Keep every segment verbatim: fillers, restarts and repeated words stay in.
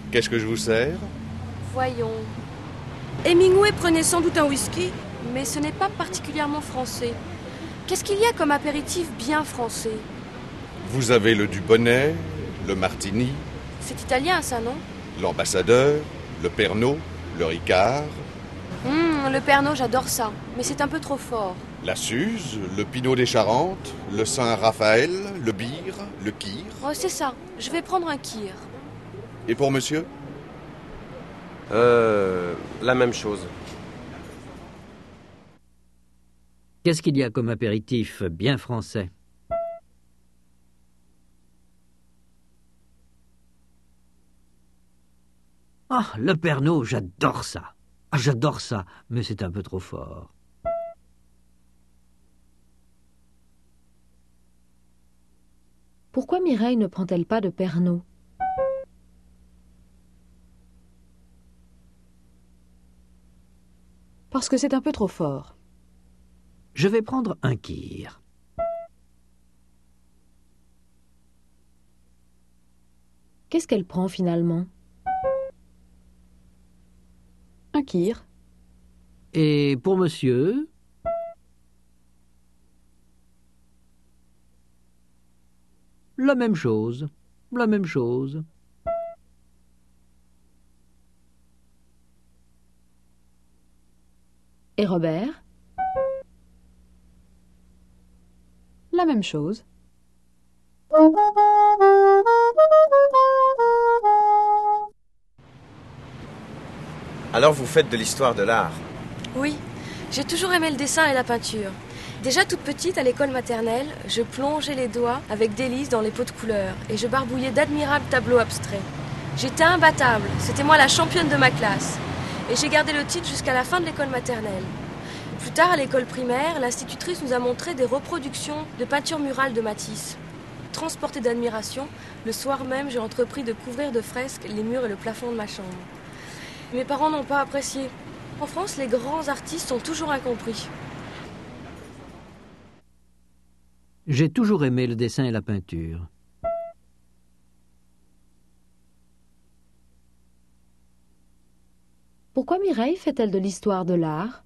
Qu'est-ce que je vous sers? Voyons. Hemingway prenait sans doute un whisky, mais ce n'est pas particulièrement français. Qu'est-ce qu'il y a comme apéritif bien français? Vous avez le Dubonnet, le Martini, C'est italien, ça, non? l'Ambassadeur, le Pernod, le Ricard, Hum, le Pernod, j'adore ça, mais c'est un peu trop fort. la Suze, le Pinot des Charentes, le Saint-Raphaël, le Bire, le Kir. Oh, c'est ça, je vais prendre un kir. Et pour monsieur? Euh... La même chose. Qu'est-ce qu'il y a comme apéritif bien français? Ah, le Pernod, j'adore ça. Ah, j'adore ça, mais c'est un peu trop fort. Pourquoi Mireille ne prend-elle pas de Pernod? Parce que c'est un peu trop fort. Je vais prendre un kir. Qu'est-ce qu'elle prend finalement? Un kir. Et pour monsieur? La même chose, la même chose. Et Robert? La même chose. Alors vous faites de l'histoire de l'art. Oui, j'ai toujours aimé le dessin et la peinture. Déjà toute petite, à l'école maternelle, je plongeais les doigts avec délice dans les pots de couleurs et je barbouillais d'admirables tableaux abstraits. J'étais imbattable, c'était moi la championne de ma classe. Et j'ai gardé le titre jusqu'à la fin de l'école maternelle. Plus tard, à l'école primaire, l'institutrice nous a montré des reproductions de peintures murales de Matisse. Transportée d'admiration, le soir même, j'ai entrepris de couvrir de fresques les murs et le plafond de ma chambre. Mes parents n'ont pas apprécié. En France, les grands artistes sont toujours incompris. J'ai toujours aimé le dessin et la peinture. Pourquoi Mireille fait-elle de l'histoire de l'art?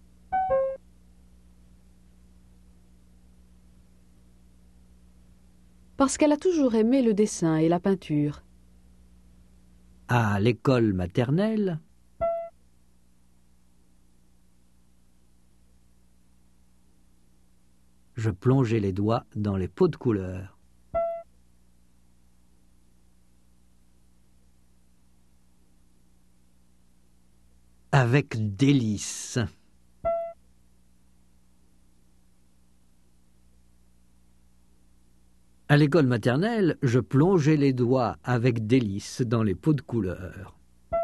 Parce qu'elle a toujours aimé le dessin et la peinture. À l'école maternelle, je plongeais les doigts dans les pots de couleur. Avec délice. À l'école maternelle, je plongeais les doigts avec délice dans les pots de couleur.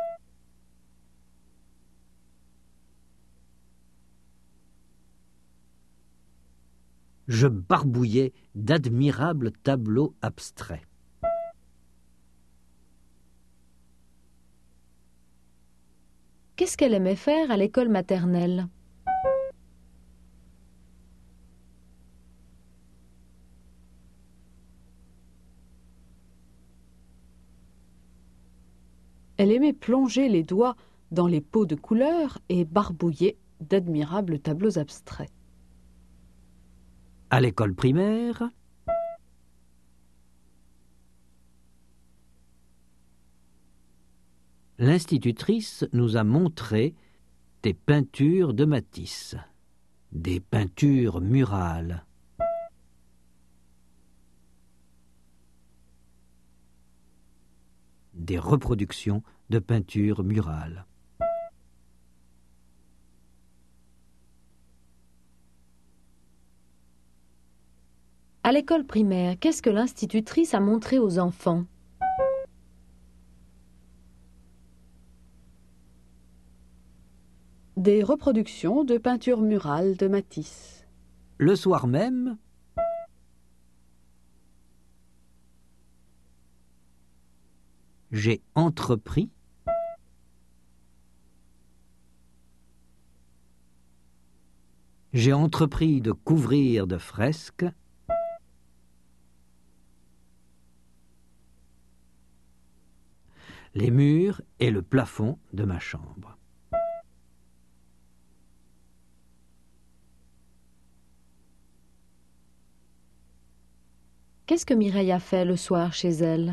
Je barbouillais d'admirables tableaux abstraits. Qu'est-ce qu'elle aimait faire à l'école maternelle? Elle aimait plonger les doigts dans les pots de couleurs et barbouiller d'admirables tableaux abstraits. À l'école primaire, l'institutrice nous a montré des peintures de Matisse, des peintures murales. Des reproductions de peintures murales. À l'école primaire, qu'est-ce que l'institutrice a montré aux enfants? Des reproductions de peintures murales de Matisse. Le soir même, j'ai entrepris j'ai entrepris de couvrir de fresques les murs et le plafond de ma chambre. Qu'est-ce que Mireille a fait le soir chez elle?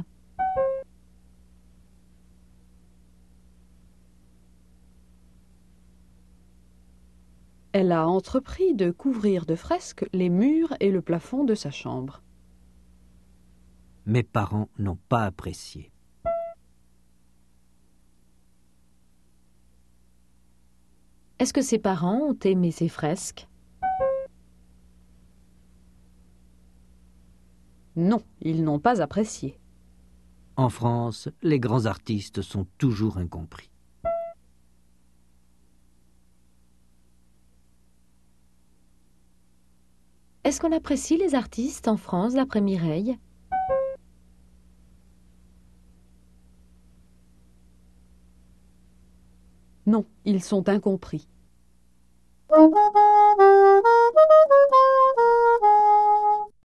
Elle a entrepris de couvrir de fresques les murs et le plafond de sa chambre. Mes parents n'ont pas apprécié. Est-ce que ses parents ont aimé ces fresques? Non, ils n'ont pas apprécié. En France, les grands artistes sont toujours incompris. Est-ce qu'on apprécie les artistes en France d'après Mireille? Non, ils sont incompris.